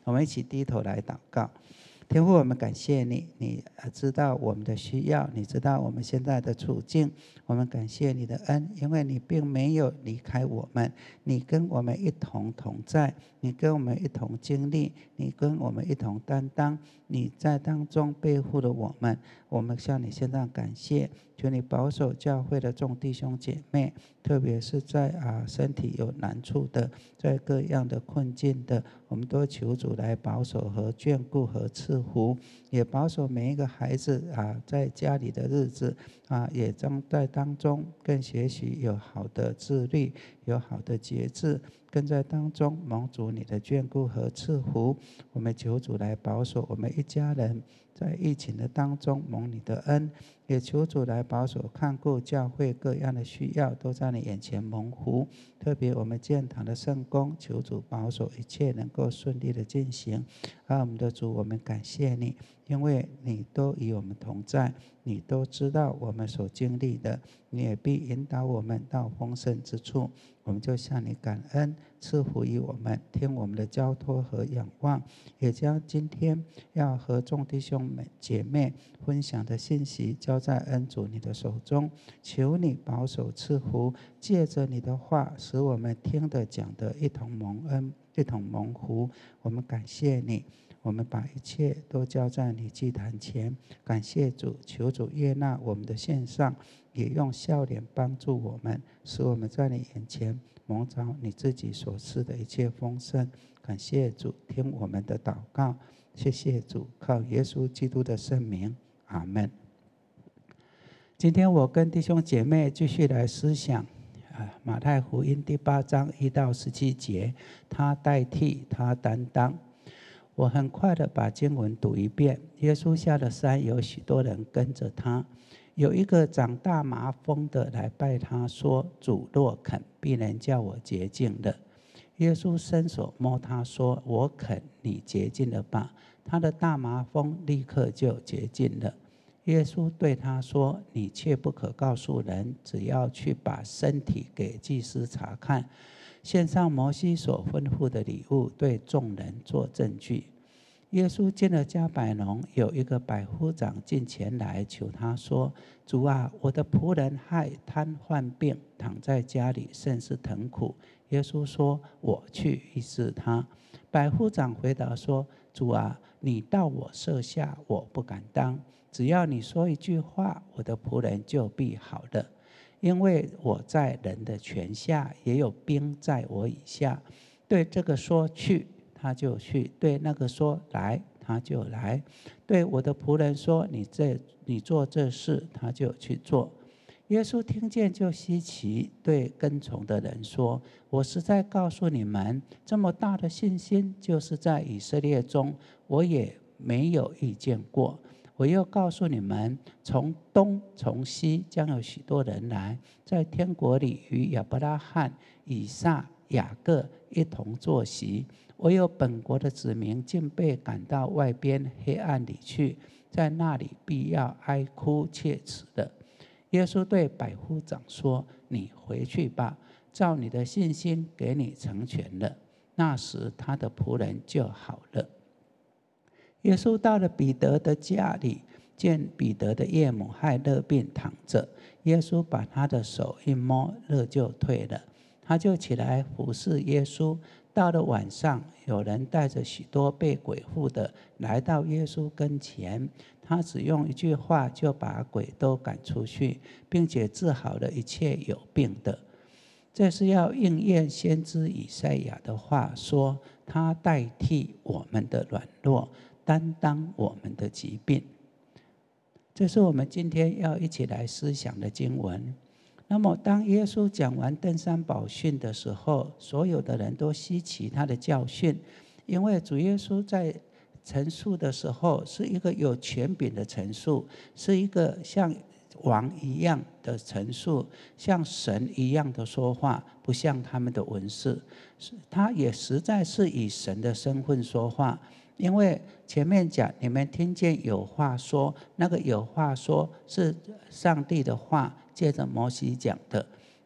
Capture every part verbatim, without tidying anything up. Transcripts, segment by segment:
我们一起低头来祷告。天父，我们感谢你，你知道我们的需要，你知道我们现在的处境，我们感谢你的恩，因为你并没有离开我们，你跟我们一同同在，你跟我们一同经历，你跟我们一同担当，你在当中背负了我们，我们向你献上感谢。求你保守教会的众弟兄姐妹，特别是在啊身体有难处的，在各样的困境的，我们都求主来保守和眷顾和赐福，也保守每一个孩子啊在家里的日子啊，也将在当中更学习有好的自律，有好的节制，更在当中蒙主你的眷顾和赐福。我们求主来保守我们一家人，在疫情的当中蒙你的恩，也求主来保守看顾教会各样的需要都在你眼前蒙福。特别我们建堂的圣工，求主保守一切能够顺利的进行。啊，我们的主，我们感谢你，因为你都与我们同在，你都知道我们所经历的，你也必引导我们到丰盛之处。我们就向你感恩，赐福于我们，听我们的交托和仰望，也将今天要和众弟兄姐妹分享的信息交在恩主你的手中，求你保守赐福，借着你的话，使我们听的讲的一同蒙恩，一同蒙福。我们感谢你，我们把一切都交在你祭坛前，感谢主，求主悦纳我们的献上，也用笑脸帮助我们，使我们在你眼前蒙着你自己所赐的一切丰盛。感谢主，听我们的祷告，谢谢主，靠耶稣基督的圣名，阿们。今天我跟弟兄姐妹继续来思想马太福音第八章一到十七节，他代替，他担当。我很快的把经文读一遍。耶稣下了山，有许多人跟着他。有一个长大麻风的来拜他，说：主若肯，必能叫我洁净的。耶稣伸手摸他，说：我肯，你洁净了吧。他的大麻风立刻就洁净了。耶稣对他说：你切不可告诉人，只要去把身体给祭司查看，献上摩西所吩咐的礼物，对众人做证据。耶稣进了迦百农，有一个百夫长进前来求他说：主啊，我的仆人害瘫痪病，躺在家里，甚是疼苦。耶稣说：我去医治他。百夫长回答说：主啊，你到我舍下，我不敢当，只要你说一句话，我的仆人就必好了。因为我在人的权下，也有兵在我以下。对这个说去，他就去；对那个说来，他就来；对我的仆人说你这你做这事，他就去做。耶稣听见就稀奇，对跟从的人说：我实在告诉你们，这么大的信心，就是在以色列中，我也没有遇见过。我又告诉你们，从东从西将有许多人来，在天国里与亚伯拉罕、以撒、雅各一同坐席。唯有本国的子民竟被赶到外边黑暗里去，在那里必要哀哭切齿的。耶稣对百夫长说：你回去吧，照你的信心给你成全了。那时他的仆人就好了。耶稣到了彼得的家里，见彼得的岳母害热病躺着，耶稣把他的手一摸，热就退了，他就起来服侍耶稣。到了晚上，有人带着许多被鬼附的来到耶稣跟前，他只用一句话就把鬼都赶出去，并且治好了一切有病的。这是要应验先知以赛亚的话，说他代替我们的软弱，担当我们的疾病。这是我们今天要一起来思想的经文。那么当耶稣讲完登山宝训的时候，所有的人都稀奇他的教训，因为主耶稣在陈述的时候是一个有权柄的陈述，是一个像王一样的陈述，像神一样的说话，不像他们的文士。他也实在是以神的身份说话，因为前面讲你们听见有话说，那个有话说是上帝的话，借着摩西讲的。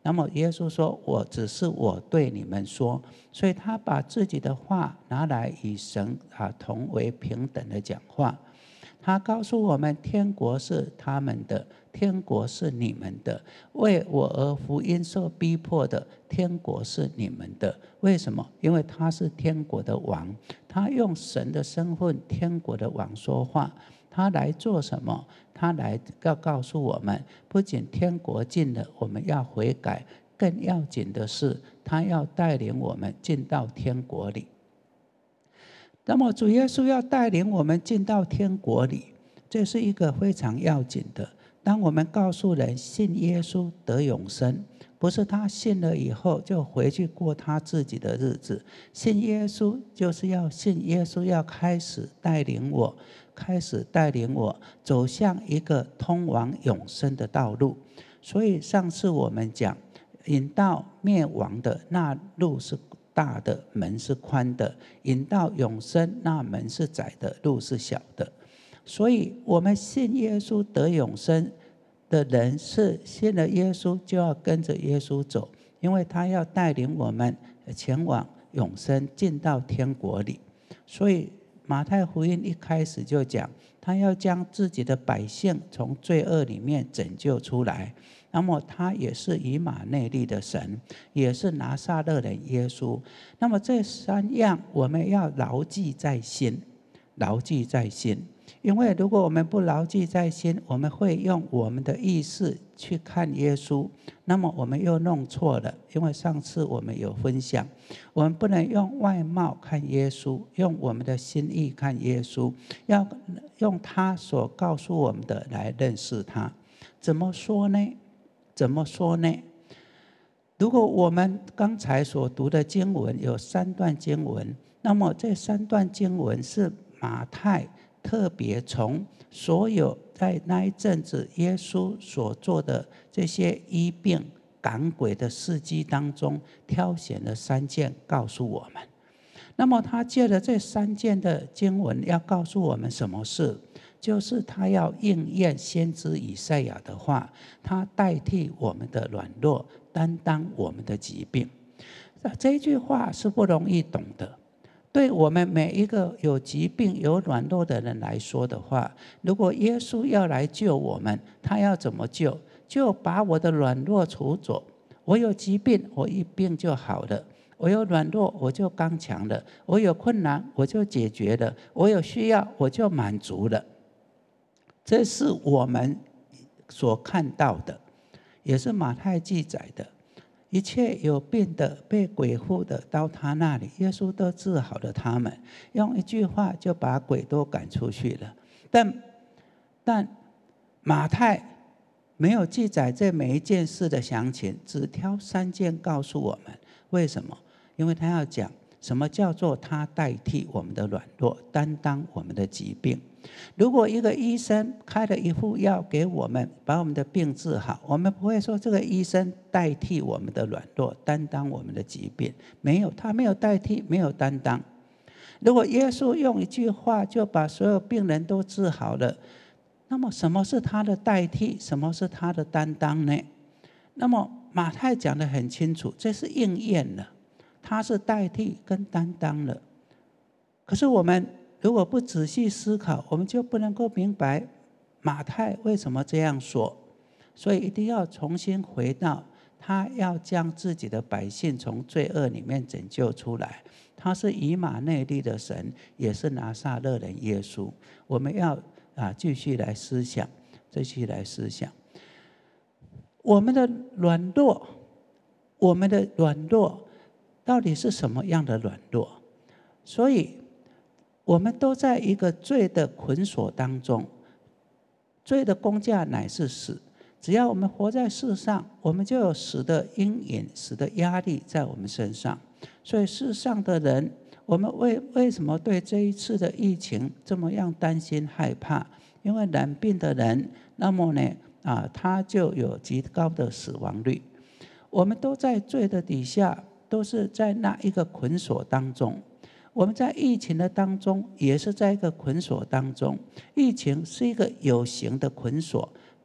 那么耶稣说，我只是我对你们说，所以他把自己的话拿来与神啊同为平等的讲话。他告诉我们，天国是他们的，天国是你们的。为我而福音受逼迫的，天国是你们的。为什么？因为他是天国的王，他用神的身份，天国的王说话。他来做什么？他来要告诉我们，不仅天国近了，我们要悔改，更要紧的是，他要带领我们进到天国里。那么主耶稣要带领我们进到天国里，这是一个非常要紧的。当我们告诉人信耶稣得永生，不是他信了以后就回去过他自己的日子。信耶稣就是要信耶稣，要开始带领我，开始带领我走向一个通往永生的道路。所以上次我们讲，引到灭亡的那路是大的，门是宽的；引到永生那门是窄的，路是小的。所以我们信耶稣得永生的人，是信了耶稣就要跟着耶稣走，因为他要带领我们前往永生，进到天国里。所以马太福音一开始就讲，他要将自己的百姓从罪恶里面拯救出来。那么他也是以马内利的神，也是拿撒勒人耶稣。那么这三样我们要牢记在心，牢记在心。因为如果我们不牢记在心，我们会用我们的意识去看耶稣，那么我们又弄错了。因为上次我们有分享，我们不能用外貌看耶稣，用我们的心意看耶稣，要用他所告诉我们的来认识他。怎么说呢？怎么说呢？如果我们刚才所读的经文有三段经文，那么这三段经文是马太特别从所有在那一阵子耶稣所做的这些医病赶鬼的事迹当中，挑选了三件告诉我们。那么他借着这三件的经文要告诉我们什么事？就是他要应验先知以赛亚的话，他代替我们的软弱，担当我们的疾病。这句话是不容易懂的，对我们每一个有疾病有软弱的人来说的话，如果耶稣要来救我们，他要怎么救？就把我的软弱除走。我有疾病，我一病就好了；我有软弱，我就刚强了；我有困难，我就解决了；我有需要，我就满足了。这是我们所看到的，也是马太记载的。一切有病的、被鬼附的到他那里，耶稣都治好了他们，用一句话就把鬼都赶出去了。但但马太没有记载这每一件事的详情，只挑三件告诉我们。为什么？因为他要讲什么叫做他代替我们的软弱，担当我们的疾病。如果一个医生开了一副药给我们，把我们的病治好，我们不会说这个医生代替我们的软弱，担当我们的疾病。没有，他没有代替，没有担当。如果耶稣用一句话就把所有病人都治好了，那么什么是他的代替？什么是他的担当呢？那么马太讲得很清楚，这是应验了，他是代替跟担当了。可是我们如果不仔细思考，我们就不能够明白马太为什么这样说。所以一定要重新回到他要将自己的百姓从罪恶里面拯救出来。他是以马内利的神，也是拿撒勒人耶稣。我们要啊继续来思想，继续来思想我们的软弱，我们的软弱到底是什么样的软弱？所以我们都在一个罪的捆锁当中，罪的工价乃是死。只要我们活在世上，我们就有死的阴影、死的压力在我们身上。所以世上的人，我们为为什么对这一次的疫情这么样担心害怕？因为染病的人，那么呢啊，他就有极高的死亡率。我们都在罪的底下，都是在那一个捆锁当中。我们在疫情的当中，也是在一个捆锁当中。疫情是一个有形的捆锁，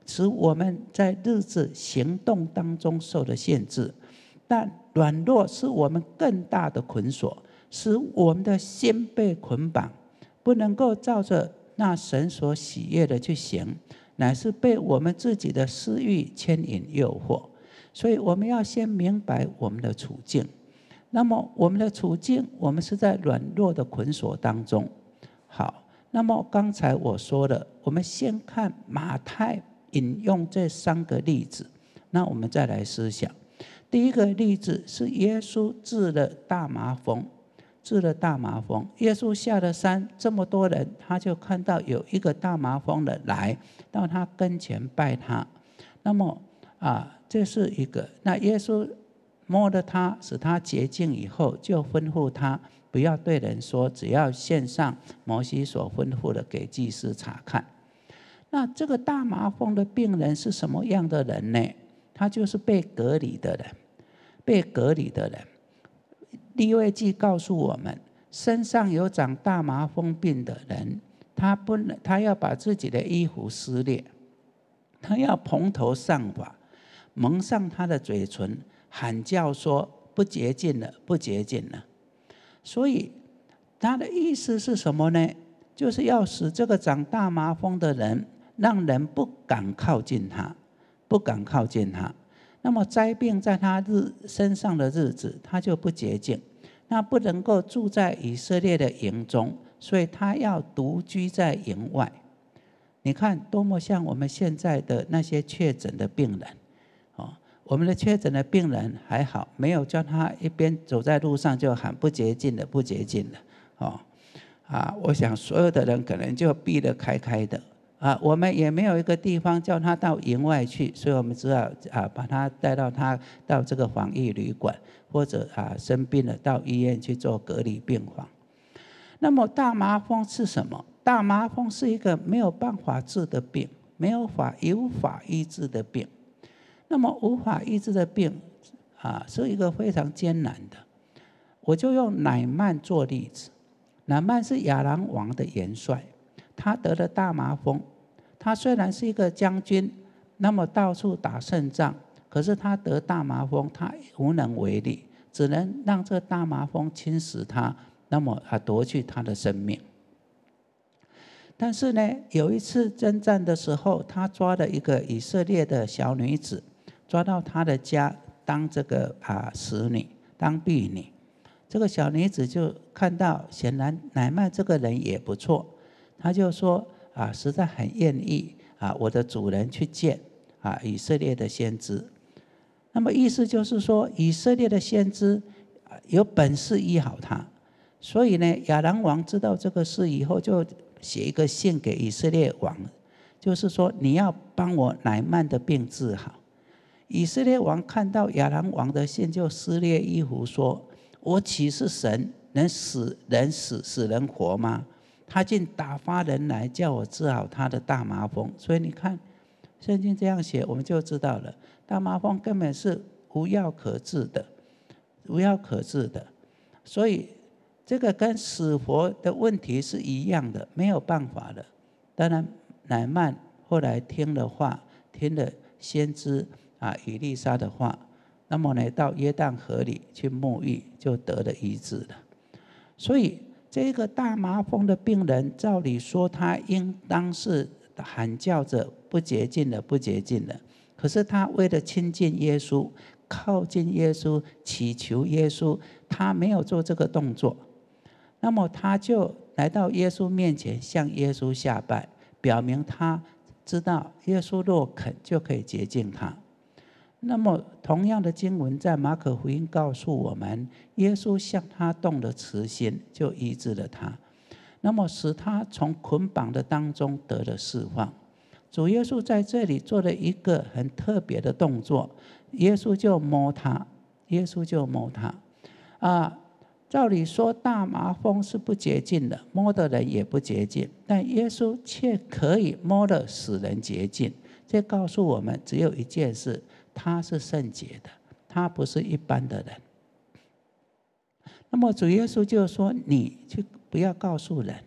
使我们在日子行动当中受了限制，但软弱是我们更大的捆锁，使我们的心被捆绑，不能够照着那神所喜悦的去行，乃是被我们自己的私欲牵引诱惑。所以我们要先明白我们的处境。那么我们的处境，我们是在软弱的捆锁当中。好，那么刚才我说的，我们先看马太引用这三个例子，那我们再来思想。第一个例子是耶稣治了大麻风，治了大麻风。耶稣下了山，这么多人，他就看到有一个大麻风的来到他跟前拜他。那么啊，这是一个。那耶稣摸了他，使他洁净以后，就吩咐他不要对人说，只要献上摩西所吩咐的给祭司查看。那这个大麻风的病人是什么样的人呢？他就是被隔离的人，被隔离的人。利未记告诉我们，身上有长大麻风病的人，他不能，他要把自己的衣服撕裂，他要蓬头上发，蒙上他的嘴唇，喊叫说：“不洁净了，不洁净了。”所以他的意思是什么呢？就是要使这个长大麻风的人，让人不敢靠近他，不敢靠近他。那么灾病在他日身上的日子，他就不洁净，那不能够住在以色列的营中，所以他要独居在营外。你看多么像我们现在的那些确诊的病人哦，我们的确诊的病人还好，没有叫他一边走在路上就喊不洁净的，不洁净的哦啊！我想所有的人可能就避得开开的啊。我们也没有一个地方叫他到营外去，所以我们只好啊把他带到他到这个防疫旅馆，或者啊生病了到医院去做隔离病房。那么大麻风是什么？大麻风是一个没有办法治的病，没有法无法医治的病。那么无法医治的病啊，是一个非常艰难的。我就用乃縵做例子。乃縵是亚兰王的元帅，他得了大麻风。他虽然是一个将军，那么到处打胜仗，可是他得大麻风，他无能为力，只能让这大麻风侵蚀他，那么啊夺去他的生命。但是呢，有一次征战的时候，他抓了一个以色列的小女子，抓到他的家当这个啊使女，当婢女。这个小女子就看到，显然乃縵这个人也不错，他就说啊，实在很愿意啊，我的主人去见啊以色列的先知。那么意思就是说，以色列的先知有本事医好他。所以呢，亚兰王知道这个事以后，就写一个信给以色列王，就是说你要帮我乃縵的病治好。以色列王看到亚兰王的信，就撕裂衣服说：“我岂是神，能使人死，使人活吗？他竟打发人来叫我治好他的大麻风。”所以你看，圣经这样写，我们就知道了，大麻风根本是无药可治的，无药可治的。所以这个跟死活的问题是一样的，没有办法的。当然，乃縵后来听了话，听了先知啊以利沙的话，那么呢，到约旦河里去沐浴，就得了医治了。所以这个大麻风的病人，照理说他应当是喊叫着不洁净了，不洁净了。可是他为了亲近耶稣，靠近耶稣，祈求耶稣，他没有做这个动作。那么他就来到耶稣面前，向耶稣下拜，表明他知道耶稣若肯就可以洁净他。那么同样的经文在马可福音告诉我们，耶稣向他动了慈心，就医治了他，那么使他从捆绑的当中得了释放。主耶稣在这里做了一个很特别的动作，耶稣就摸他，耶稣就摸他啊。照理说大麻风是不洁净的，摸的人也不洁净，但耶稣却可以摸了使人洁净。这告诉我们只有一件事，他是圣洁的，他不是一般的人。那么主耶稣就说，你去不要告诉人，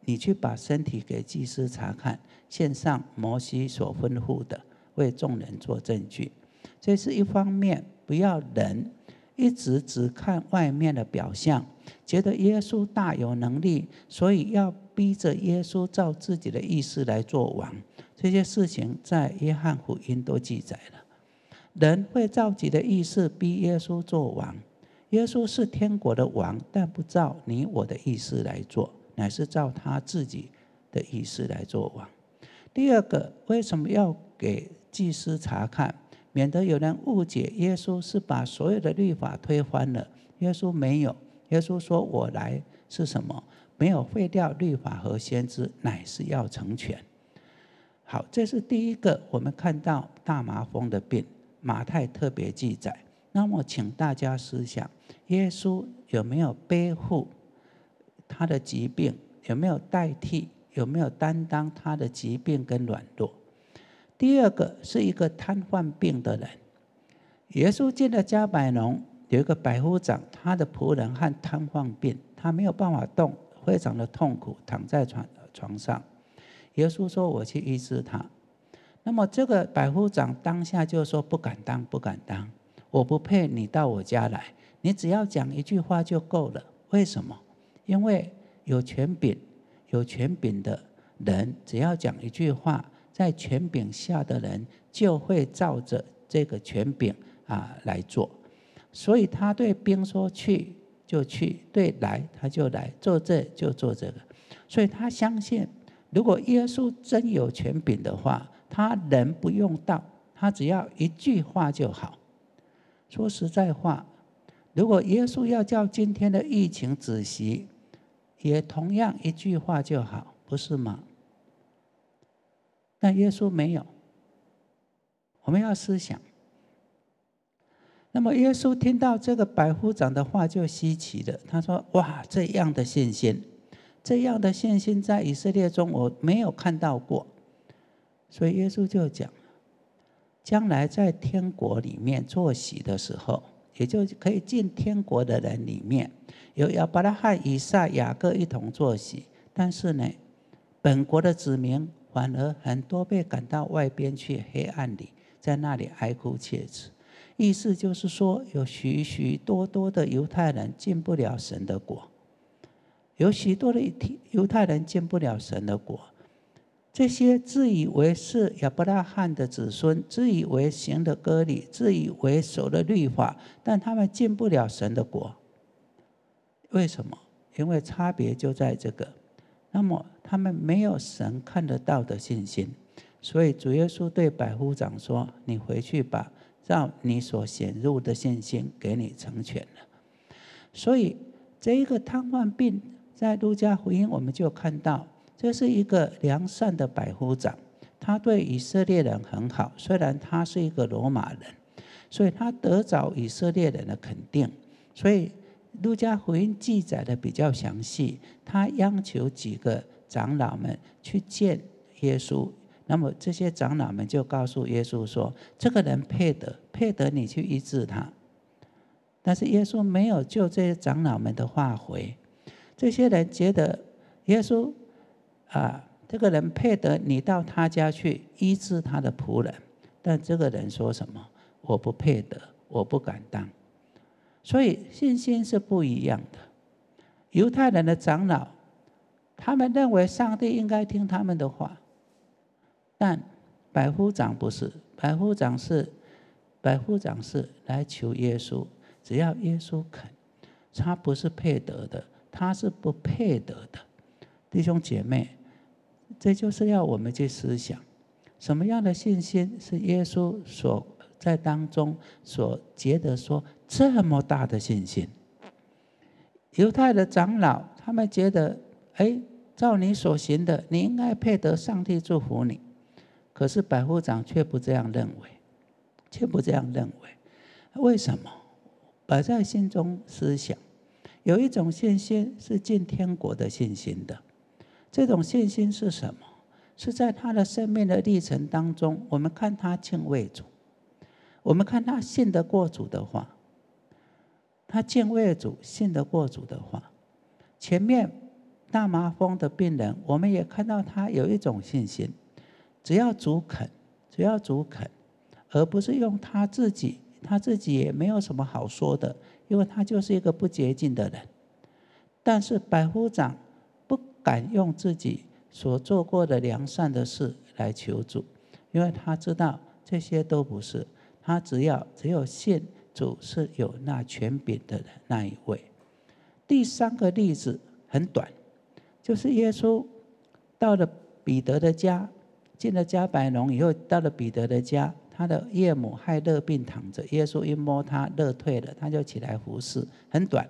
你去把身体给祭司查看，献上摩西所吩咐的，为众人做证据。这是一方面，不要人一直只看外面的表象，觉得耶稣大有能力，所以要逼着耶稣照自己的意思来做王。这些事情在约翰福音都记载了。人会照自己的意思逼耶稣做王，耶稣是天国的王，但不照你我的意思来做，乃是照他自己的意思来做王。第二个，为什么要给祭司查看，免得有人误解耶稣是把所有的律法推翻了？耶稣没有，耶稣说我来是什么？没有废掉律法和先知，乃是要成全。好，这是第一个，我们看到大麻风的病，马太特别记载。那么请大家思想，耶稣有没有背负他的疾病？有没有代替？有没有担当他的疾病跟软弱？第二个是一个瘫痪病的人，耶稣进了迦百农，有一个百夫长，他的仆人和瘫痪病，他没有办法动，非常的痛苦，躺在床床上。耶稣说我去医治他。那么这个百夫长当下就说不敢当，不敢当，我不配你到我家来，你只要讲一句话就够了。为什么？因为有权柄，有权柄的人只要讲一句话，在权柄下的人就会照着这个权柄啊来做。所以他对兵说去就去，对来他就来，做这就做这个。所以他相信，如果耶稣真有权柄的话，他人不用到，他只要一句话就好。说实在话，如果耶稣要叫今天的疫情止息，也同样一句话就好，不是吗？但耶稣没有。我们要思想，那么耶稣听到这个百夫长的话就稀奇了，他说哇，这样的信心，这样的信心在以色列中我没有看到过。所以耶稣就讲，将来在天国里面坐席的时候，也就可以进天国的人里面，有亚伯拉罕、以撒、雅各一同坐席，但是呢，本国的子民反而很多被赶到外边去黑暗里，在那里哀哭切齿。意思就是说，有许许多多的犹太人进不了神的国，有许多的犹太人进不了神的国。这些自以为是亚伯拉罕的子孙，自以为行的割礼，自以为守了律法，但他们进不了神的国。为什么？因为差别就在这个。那么他们没有神看得到的信心，所以主耶稣对百夫长说：“你回去吧，照你所显入的信心，给你成全了。”所以这一个瘫痪病，在路加福音我们就看到。这是一个良善的百夫长，他对以色列人很好，虽然他是一个罗马人，所以他得着以色列人的肯定。所以路加福音记载的比较详细，他央求几个长老们去见耶稣，那么这些长老们就告诉耶稣说，这个人配得，配得你去医治他。但是耶稣没有就这些长老们的话回，这些人觉得耶稣啊，这个人配得你到他家去医治他的仆人，但这个人说什么？我不配得，我不敢当。所以信心是不一样的。犹太人的长老，他们认为上帝应该听他们的话，但百夫长不是，百夫长是百夫长是来求耶稣，只要耶稣肯，他不是配得的，他是不配得的。弟兄姐妹，这就是要我们去思想，什么样的信心是耶稣所在当中所觉得说这么大的信心？犹太的长老他们觉得，哎，照你所行的，你应该配得上帝祝福你。可是百夫长却不这样认为，却不这样认为。为什么？摆在心中思想，有一种信心是进天国的信心的。这种信心是什么？是在他的生命的历程当中，我们看他敬畏主，我们看他信得过主的话，他敬畏主，信得过主的话。前面大麻风的病人，我们也看到他有一种信心，只要主肯，只要主肯，而不是用他自己，他自己也没有什么好说的，因为他就是一个不洁净的人。但是百夫长不敢用自己所做过的良善的事来求主，因为他知道这些都不是，他只要只有信主是有那权柄的人那一位。第三个例子很短，就是耶稣到了彼得的家，进了迦百农以后，到了彼得的家，他的岳母害热病躺着，耶稣一摸他，热退了，他就起来服侍，很短。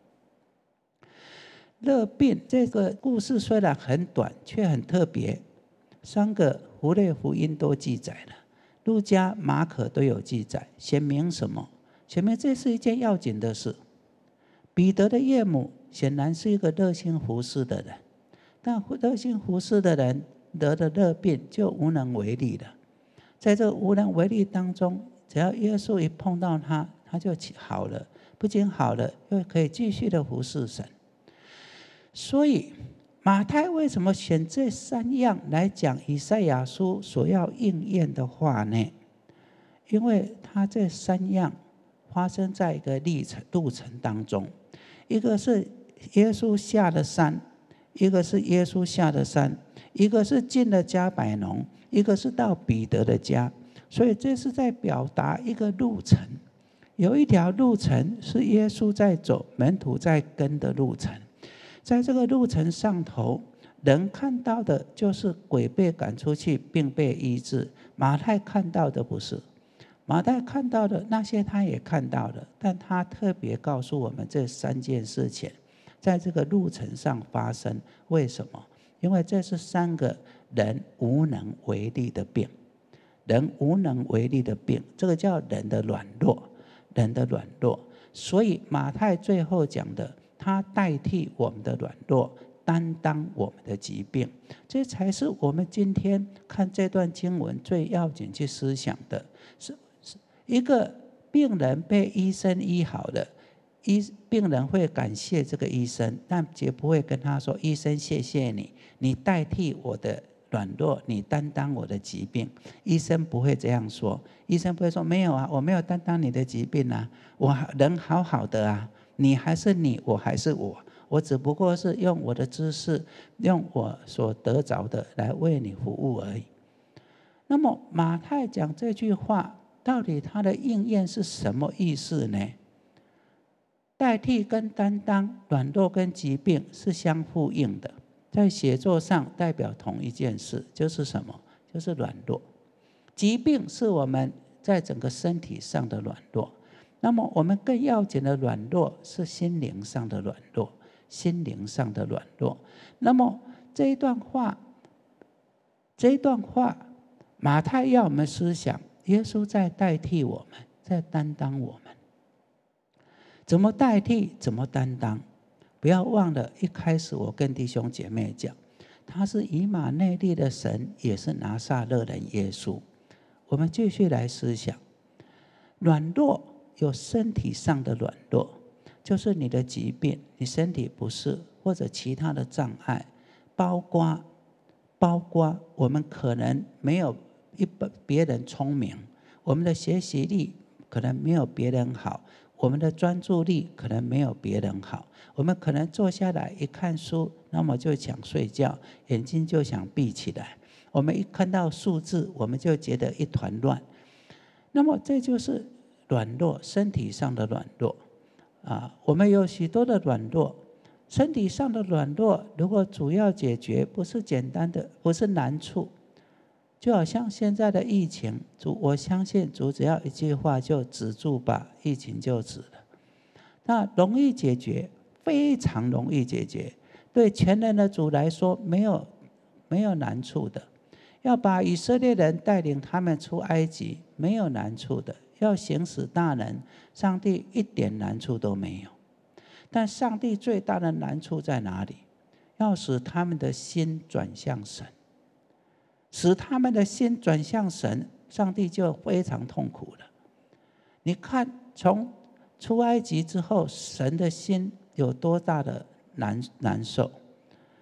热病这个故事虽然很短，却很特别。三个福类福音都记载了，路加、马可都有记载，显明什么？显明这是一件要紧的事。彼得的岳母显然是一个热心服侍的人，但热心服侍的人得了热病就无能为力了。在这无能为力当中，只要耶稣一碰到他，他就好了，不仅好了，又可以继续的服侍神。所以马太为什么选这三样来讲以赛亚书所要应验的话呢？因为他这三样发生在一个历程路程当中，一个是耶稣下了山，一个是耶稣下了山，一个是进了迦百农，一个是到彼得的家。所以这是在表达一个路程，有一条路程是耶稣在走，门徒在跟的路程。在这个路程上头，人看到的就是鬼被赶出去，病被医治。马太看到的不是，马太看到的那些他也看到了，但他特别告诉我们这三件事情在这个路程上发生。为什么？因为这是三个人无能为力的病，人无能为力的病，这个叫人的软弱，人的软弱。所以马太最后讲的，他代替我们的软弱，担当我们的疾病，这才是我们今天看这段经文最要紧去思想的。是一个病人被医生医好了，医病人会感谢这个医生，但绝不会跟他说：“医生，谢谢你，你代替我的软弱，你担当我的疾病。”医生不会这样说，医生不会说：“没有啊，我没有担当你的疾病啊，我人好好的啊。”你还是你，我还是我，我只不过是用我的知识，用我所得着的来为你服务而已。那么马太讲这句话，到底它的应验是什么意思呢？代替跟担当，软弱跟疾病是相呼应的，在写作上代表同一件事，就是什么？就是软弱。疾病是我们在整个身体上的软弱。那么我们更要紧的软弱是心灵上的软弱，心灵上的软弱。那么这一段话，这一段话，马太要我们思想，耶稣在代替我们，在担当我们。怎么代替？怎么担当？不要忘了，一开始我跟弟兄姐妹讲，他是以马内利的神，也是拿撒勒人耶稣。我们继续来思想，软弱。有身体上的软弱，就是你的疾病，你身体不适或者其他的障碍，包括包括我们可能没有一般别人聪明，我们的学习力可能没有别人好，我们的专注力可能没有别人好，我们可能坐下来一看书，那么就想睡觉，眼睛就想闭起来，我们一看到数字，我们就觉得一团乱。那么这就是软弱，身体上的软弱啊，我们有许多的软弱，身体上的软弱，如果主要解决不是简单的，不是难处，就好像现在的疫情，主我相信主只要一句话就止住吧，疫情就止了。那容易解决，非常容易解决，对全能的主来说没有没有难处的。要把以色列人带领他们出埃及，没有难处的。要行使大能，上帝一点难处都没有。但上帝最大的难处在哪里？要使他们的心转向神，使他们的心转向神，上帝就非常痛苦了。你看，从出埃及之后，神的心有多大的 难, 难受？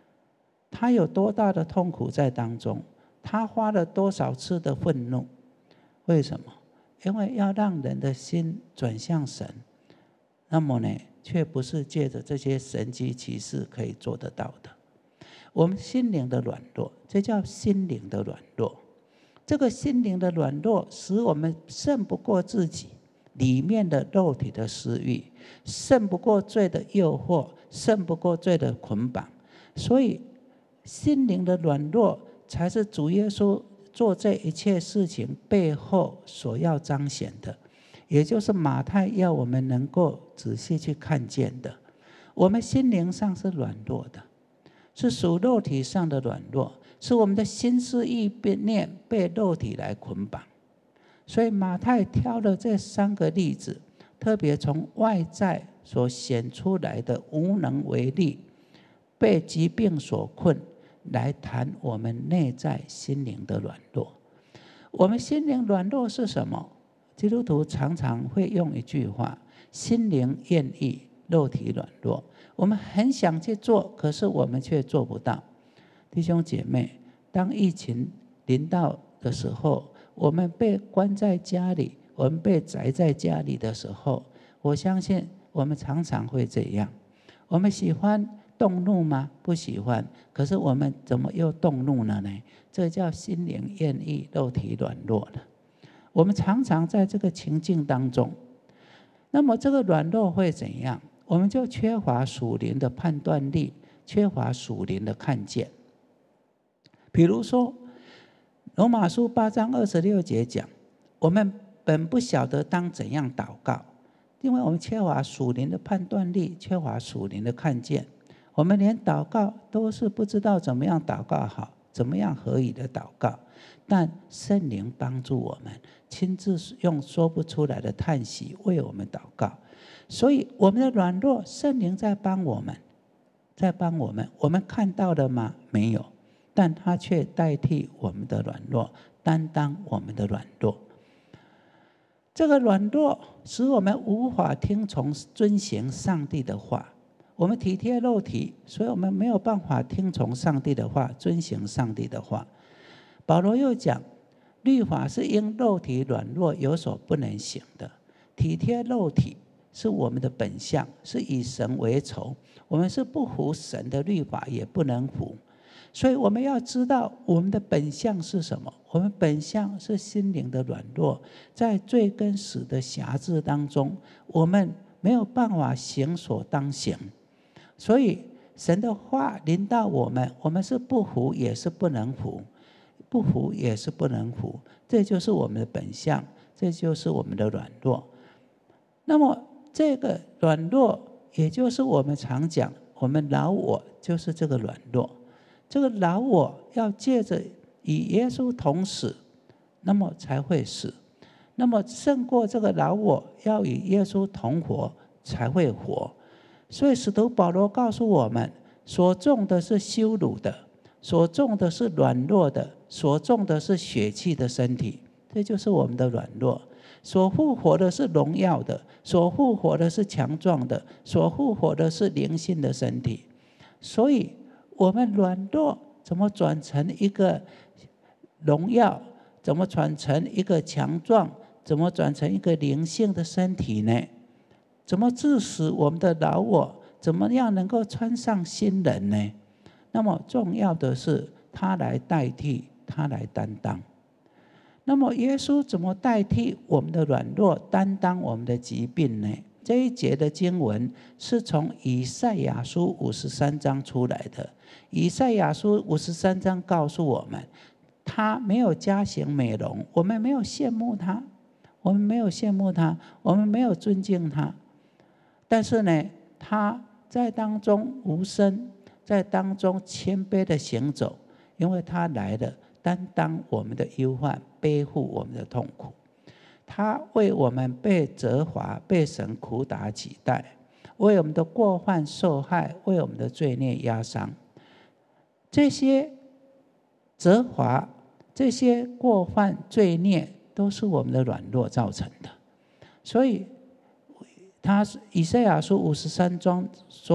他有多大的痛苦在当中，他花了多少次的愤怒。为什么？因为要让人的心转向神，那么呢，却不是借着这些神迹奇事可以做得到的。我们心灵的软弱，这叫心灵的软弱。这个心灵的软弱，使我们胜不过自己里面的肉体的私欲，胜不过罪的诱惑，胜不过罪的捆绑。所以心灵的软弱，才是主耶稣做这一切事情背后所要彰显的，也就是马太要我们能够仔细去看见的。我们心灵上是软弱的，是属肉体上的软弱，是我们的心思意念被肉体来捆绑。所以马太挑了这三个例子，特别从外在所显出来的无能为力，被疾病所困，来谈我们内在心灵的软弱。我们心灵软弱是什么？基督徒常常会用一句话：心灵愿意，肉体软弱。我们很想去做，可是我们却做不到。弟兄姐妹，当疫情临到的时候，我们被关在家里，我们被宅在家里的时候，我相信我们常常会这样。我们喜欢动怒吗？不喜欢。可是我们怎么又动怒了呢？这叫心灵愿意，肉体软弱了。我们常常在这个情境当中，那么这个软弱会怎样？我们就缺乏属灵的判断力，缺乏属灵的看见。比如说罗马书八章二十六节讲，我们本不晓得当怎样祷告，因为我们缺乏属灵的判断力，缺乏属灵的看见，我们连祷告都是不知道怎么样祷告好，怎么样合宜的祷告。但圣灵帮助我们，亲自用说不出来的叹息为我们祷告。所以我们的软弱，圣灵在帮我们，在帮我们。我们看到了吗？没有，但他却代替我们的软弱，担当我们的软弱。这个软弱使我们无法听从遵行上帝的话。我们体贴肉体，所以我们没有办法听从上帝的话，遵行上帝的话。保罗又讲，律法是因肉体软弱有所不能行的。体贴肉体是我们的本相，是以神为仇，我们是不服神的律法，也不能服。所以我们要知道我们的本相是什么。我们本相是心灵的软弱，在罪跟死的辖制当中，我们没有办法行所当行。所以神的话临到我们，我们是不服也是不能服，不服也是不能服。这就是我们的本相，这就是我们的软弱。那么这个软弱，也就是我们常讲，我们老我就是这个软弱。这个老我要借着与耶稣同死，那么才会死。那么胜过这个老我，要与耶稣同活，才会活。所以使徒保罗告诉我们，所种的是羞辱的，所种的是软弱的，所种的是血气的身体，这就是我们的软弱。所复活的是荣耀的，所复活的是强壮的，所复活的是灵性的身体。所以我们软弱怎么转成一个荣耀？怎么转成一个强壮？怎么转成一个灵性的身体呢？怎么致死我们的老我？怎么样能够穿上新人呢？那么重要的是他来代替，他来担当。那么耶稣怎么代替我们的软弱，担当我们的疾病呢？这一节的经文是从以赛亚书五十三章出来的。以赛亚书五十三章告诉我们，他没有加行美容，我们没有羡慕他，我们没有羡慕他，我们没有尊敬他。但是呢，他在当中无声，在当中谦卑的行走，因为他来了，担当我们的忧患，背负我们的痛苦。他为我们被责罚，被神苦打几代，为我们的过犯受害，为我们的罪孽压伤。这些责罚，这些过犯罪孽，都是我们的软弱造成的。所以他以赛亚书五十三章说，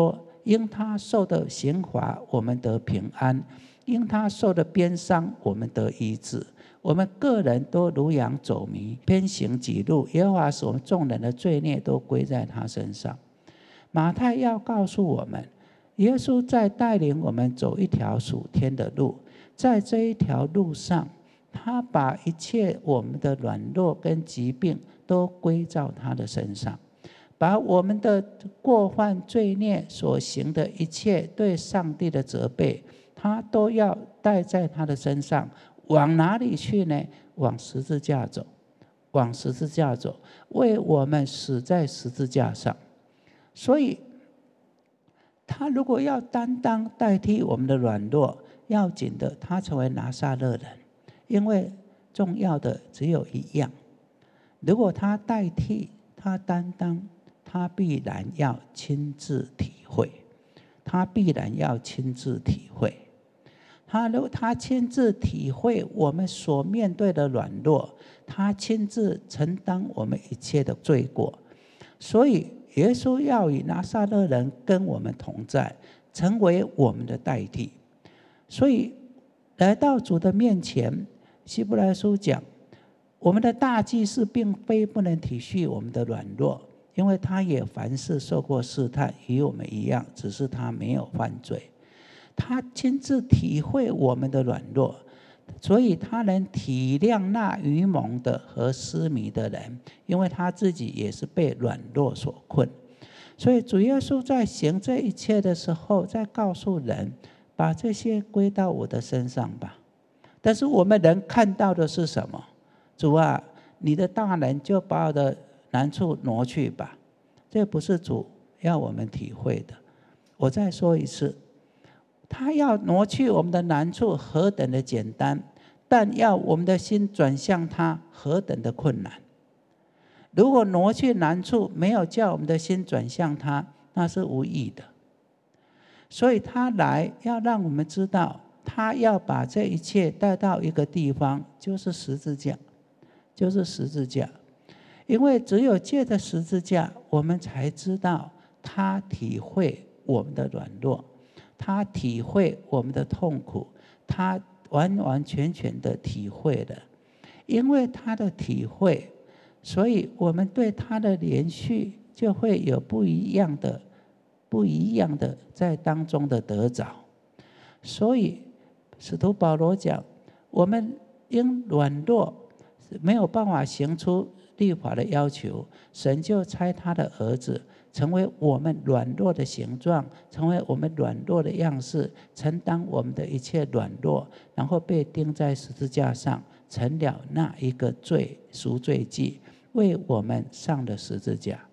因他受的刑罚，我们得平安；因他受的鞭伤，我们得医治。我们个人都如羊走迷，偏行己路。耶和华使我们众人的罪孽都归在他身上。马太要告诉我们，耶稣在带领我们走一条属天的路，在这一条路上，他把一切我们的软弱跟疾病都归到他的身上，把我们的过犯罪孽所行的一切对上帝的责备，他都要带在他的身上。往哪里去呢？往十字架走，往十字架走，为我们死在十字架上。所以他如果要担当代替我们的软弱，要紧的他成为拿撒勒人，因为重要的只有一样，如果他代替，他担当，他必然要亲自体会，他必然要亲自体会。他如他亲自体会我们所面对的软弱，他亲自承担我们一切的罪过。所以耶稣要以拿撒勒人跟我们同在，成为我们的代替。所以来到主的面前，希伯来书讲，我们的大祭司并非不能体恤我们的软弱，因为他也凡事受过试探，与我们一样，只是他没有犯罪。他亲自体会我们的软弱，所以他能体谅那愚蒙的和失迷的人，因为他自己也是被软弱所困。所以主耶稣在行这一切的时候，在告诉人，把这些归到我的身上吧。但是我们人看到的是什么？主啊，你的大能就把我的难处挪去吧。这不是主要我们体会的。我再说一次，他要挪去我们的难处何等的简单，但要我们的心转向他何等的困难。如果挪去难处没有叫我们的心转向他，那是无益的。所以他来要让我们知道，他要把这一切带到一个地方，就是十字架，就是十字架。因为只有借着十字架，我们才知道他体会我们的软弱，他体会我们的痛苦，他完完全全的体会了。因为他的体会，所以我们对他的连续就会有不一样的不一样的在当中的得着。所以使徒保罗讲，我们因软弱没有办法行出律法的要求，神就差他的儿子成为我们软弱的形状，成为我们软弱的样式，承担我们的一切软弱，然后被钉在十字架上，成了那一个罪赎罪祭，为我们上了十字架。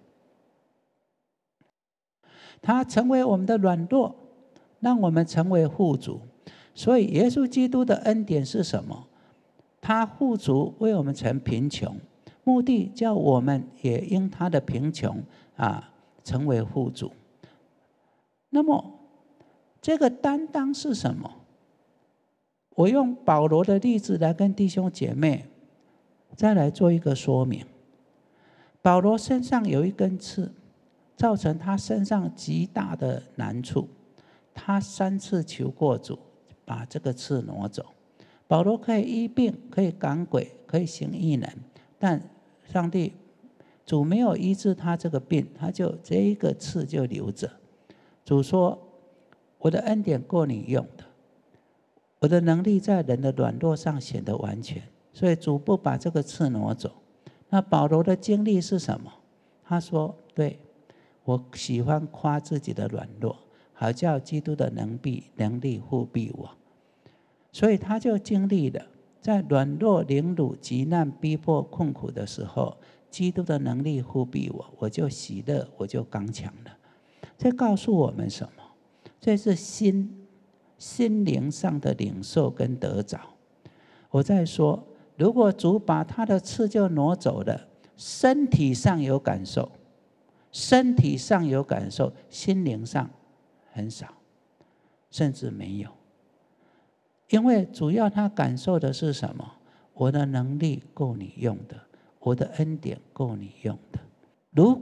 他成为我们的软弱，让我们成为富足。所以耶稣基督的恩典是什么？他富足为我们成贫穷，目的叫我们也因他的贫穷啊成为富足。那么这个担当是什么？我用保罗的例子来跟弟兄姐妹再来做一个说明。保罗身上有一根刺，造成他身上极大的难处，他三次求过主把这个刺挪走。保罗可以医病，可以赶鬼，可以行异能，但上帝主没有医治他这个病，他就这一个刺就留着。主说，我的恩典够你用的，我的能力在人的软弱上显得完全，所以主不把这个刺挪走。那保罗的经历是什么？他说，对，我喜欢夸自己的软弱，好叫基督的能力能力护庇我。所以他就经历了在软弱凌辱极难逼迫困苦的时候，基督的能力护庇我，我就喜乐，我就刚强了。这告诉我们什么？这是心心灵上的领受跟得着。我再说，如果主把他的刺就挪走了，身体上有感受，身体上有感受，心灵上很少，甚至没有。因为主要他感受的是什么？我的能力够你用的，我的恩典够你用的。如果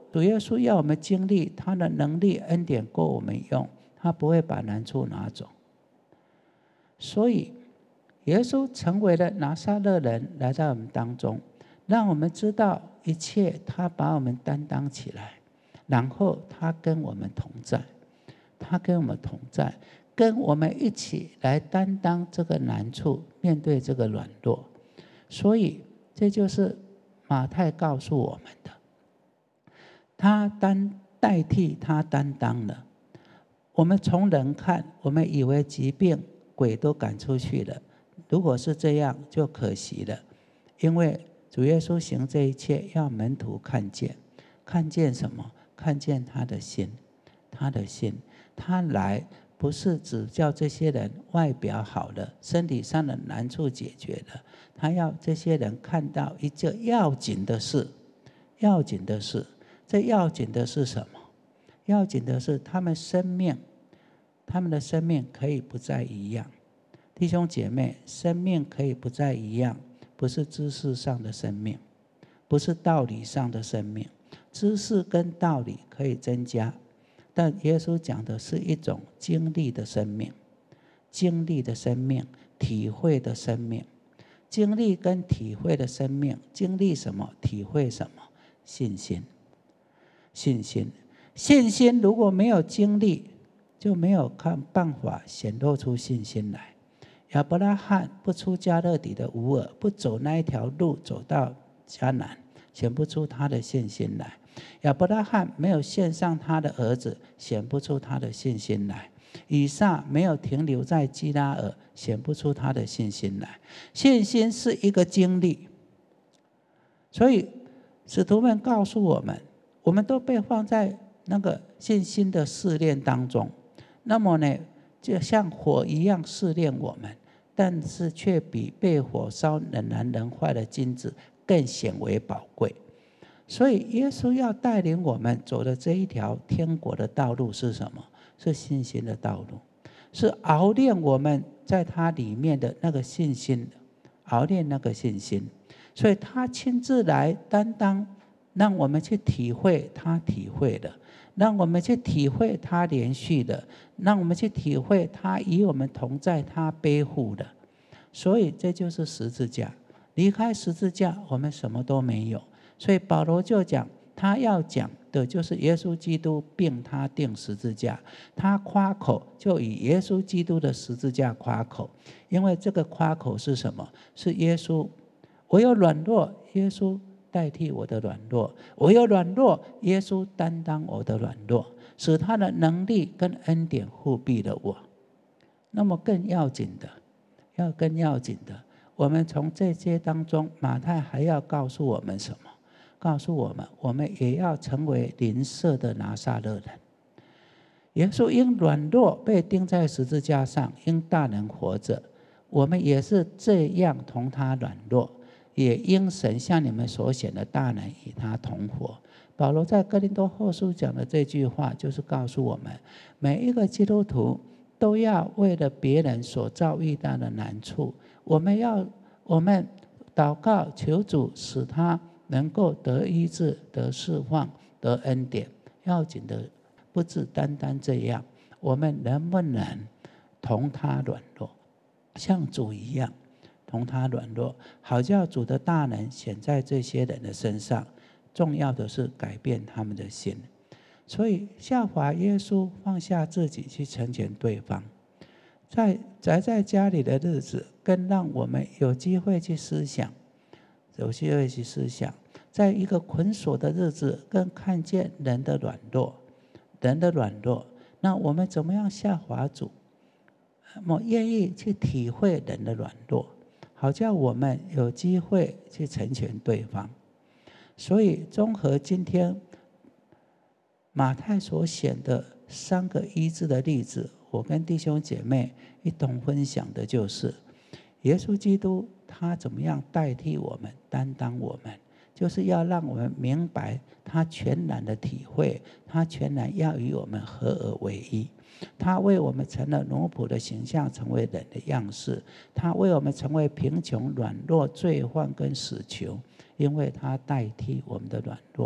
主耶稣要我们经历他的能力恩典够我们用，他不会把难处拿走。所以耶稣成为了拿撒勒人来到我们当中，让我们知道一切他把我们担当起来，然后他跟我们同在，他跟我们同在，跟我们一起来担当这个难处，面对这个软弱。所以这就是马太告诉我们的，他担代替他担当了。我们从人看，我们以为疾病鬼都赶出去了，如果是这样就可惜了，因为主耶稣行这一切要门徒看见，看见什么？看见他的心，他的心，他来不是只叫这些人外表好了，身体上的难处解决了，他要这些人看到一件要紧的事，要紧的事，这要紧的是什么？要紧的是他们生命，他们的生命可以不再一样。弟兄姐妹，生命可以不再一样，不是知识上的生命，不是道理上的生命。知识跟道理可以增加，但耶稣讲的是一种经历的生命，经历的生命，体会的生命。经历跟体会的生命，经历什么？体会什么？信心。信心，信心如果没有经历，就没有看办法显露出信心来。亚伯拉罕不出迦勒底的乌尔，不走那一条路走到迦南，显不出他的信心来。亚伯拉罕没有献上他的儿子，显不出他的信心来。以撒没有停留在基拉尔，显不出他的信心来。信心是一个经历，所以使徒们告诉我们，我们都被放在那个信心的试炼当中。那么呢，就像火一样试炼我们，但是却比被火烧冷然能坏的金子更显为宝贵。所以耶稣要带领我们走的这一条天国的道路是什么？是信心的道路，是熬炼我们在他里面的那个信心，熬炼那个信心。所以他亲自来担当，让我们去体会他体会的，让我们去体会他连续的，让我们去体会他与我们同在，他背负的。所以这就是十字架，离开十字架我们什么都没有。所以保罗就讲，他要讲的就是耶稣基督并他钉十字架，他夸口就以耶稣基督的十字架夸口。因为这个夸口是什么？是耶稣，我有软弱，耶稣代替我的软弱，我有软弱，耶稣担当我的软弱，使他的能力跟恩典护庇了我。那么更要紧的，要更要紧的，我们从这些当中，马太还要告诉我们什么？告诉我们，我们也要成为邻舍的拿撒勒人。耶稣因软弱被钉在十字架上，因大能活着。我们也是这样同他软弱，也因神向你们所显的大能与他同活。保罗在哥林多后书讲的这句话，就是告诉我们，每一个基督徒都要为了别人所遭遇到的难处，我们要我们祷告求主使他能够得医治、得释放、得恩典。要紧的不只单单这样，我们能不能同他软弱，像主一样同他软弱，好叫主的大能显在这些人的身上。重要的是改变他们的心。所以效法耶稣，放下自己去成全对方。在宅在家里的日子，更让我们有机会去思想，有机会去思想，在一个捆锁的日子，更看见人的软弱，人的软弱。那我们怎么样效法主？我愿意去体会人的软弱，好叫我们有机会去成全对方。所以综合今天马太所显的三个医治的例子，我跟弟兄姐妹一同分享的就是，耶稣基督他怎么样代替我们，担当我们，就是要让我们明白他全然的体会，他全然要与我们合而为一。他为我们成了奴仆的形象，成为人的样式。他为我们成为贫穷、软弱、罪犯跟死囚，因为他代替我们的软弱，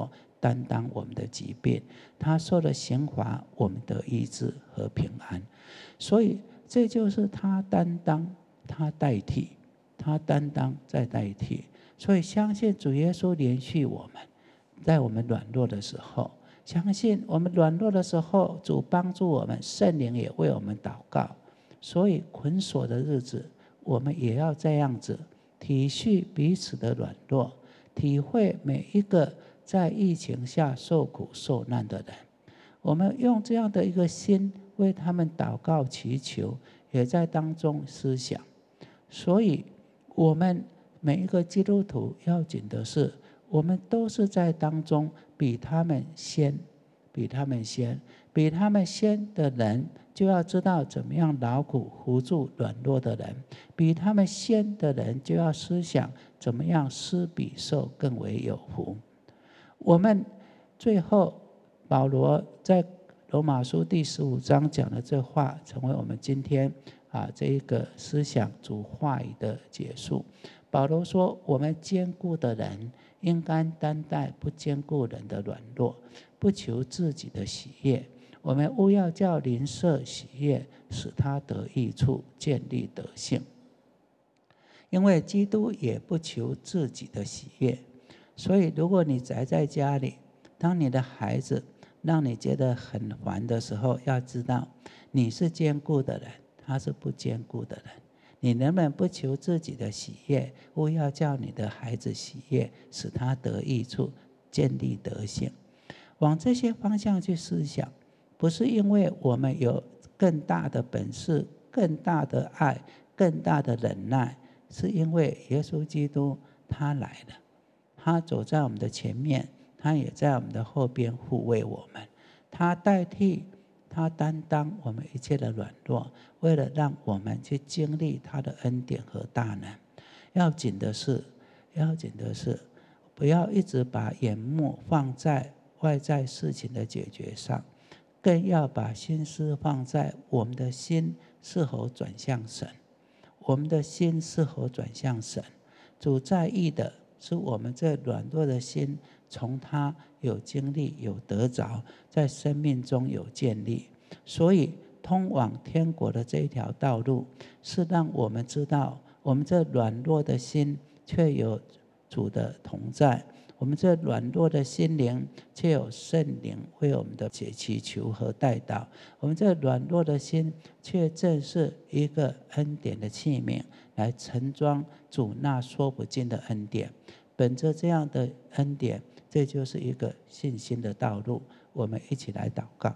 担当我们的疾病，他受了刑罚，我们得医治和平安。所以这就是他担当，他代替，他担当再代替。所以相信主耶稣连续我们，在我们软弱的时候，相信我们软弱的时候，主帮助我们，圣灵也为我们祷告。所以捆锁的日子，我们也要这样子体恤彼此的软弱，体会每一个在疫情下受苦受难的人。我们用这样的一个心为他们祷告祈求，也在当中思想。所以我们每一个基督徒要紧的是，我们都是在当中比他们先，比他们先，比他们先的人就要知道怎么样劳苦扶助软弱的人，比他们先的人就要思想怎么样施比受更为有福。我们最后保罗在罗马书第十五章讲的这话，成为我们今天啊这一个思想主话语的结束。保罗说，我们坚固的人应该担待不坚固人的软弱，不求自己的喜悦。我们务要叫邻舍喜悦，使他得益处，建立德性。因为基督也不求自己的喜悦，所以如果你宅在家里，当你的孩子让你觉得很烦的时候，要知道你是坚固的人，他是不坚固的人。你能不能不求自己的喜悦，务要叫你的孩子喜悦，使他得益处，建立德性。往这些方向去思想，不是因为我们有更大的本事、更大的爱、更大的忍耐，是因为耶稣基督他来了，他走在我们的前面，他也在我们的后边护卫我们，他代替，他担当我们一切的软弱，为了让我们去经历他的恩典和大能。要紧的是，要紧的是，不要一直把眼目放在外在事情的解决上，更要把心思放在我们的心是否转向神。我们的心是否转向神？主在意的是我们这软弱的心，从他有经历、有得着，在生命中有建立。所以通往天国的这一条道路，是让我们知道，我们这软弱的心却有主的同在，我们这软弱的心灵却有圣灵为我们的解祈求和代祷，我们这软弱的心却正是一个恩典的器皿，来盛装主那说不尽的恩典。本着这样的恩典，这就是一个信心的道路。我们一起来祷告。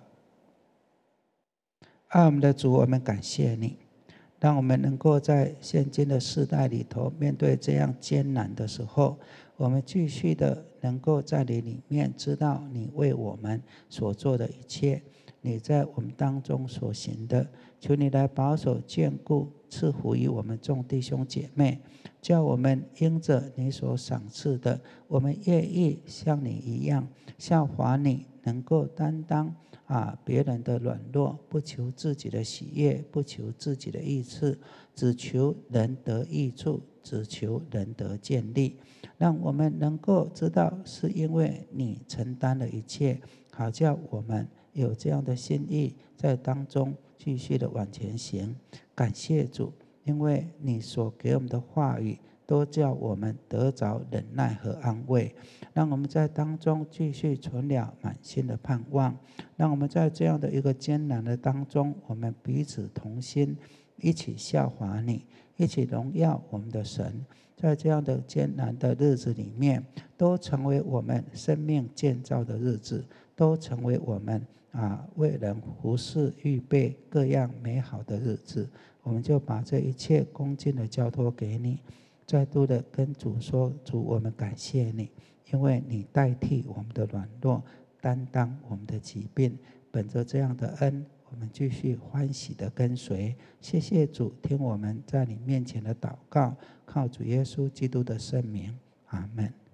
爱我们的主，我们感谢你，让我们能够在现今的世代里头，面对这样艰难的时候，我们继续的能够在你里面知道你为我们所做的一切，你在我们当中所行的，求你来保守眷顾赐福于我们众弟兄姐妹，叫我们因着你所赏赐的，我们愿意像你一样效法你，能够担当啊别人的软弱，不求自己的喜悦，不求自己的益处，只求人得益处，只求人得建立。让我们能够知道，是因为你承担了一切，好叫我们有这样的心意，在当中继续的往前行。感谢主，因为你所给我们的话语，都叫我们得着忍耐和安慰，让我们在当中继续存了满心的盼望，让我们在这样的一个艰难的当中，我们彼此同心，一起效法你，一起荣耀我们的神。在这样的艰难的日子里面，都成为我们生命建造的日子，都成为我们啊为人服侍预备各样美好的日子。我们就把这一切恭敬的交托给你，再度的跟主说，主，我们感谢你，因为你代替我们的软弱，担当我们的疾病。本着这样的恩，我们继续欢喜的跟随。谢谢主，听我们在你面前的祷告，靠主耶稣基督的圣名，阿们。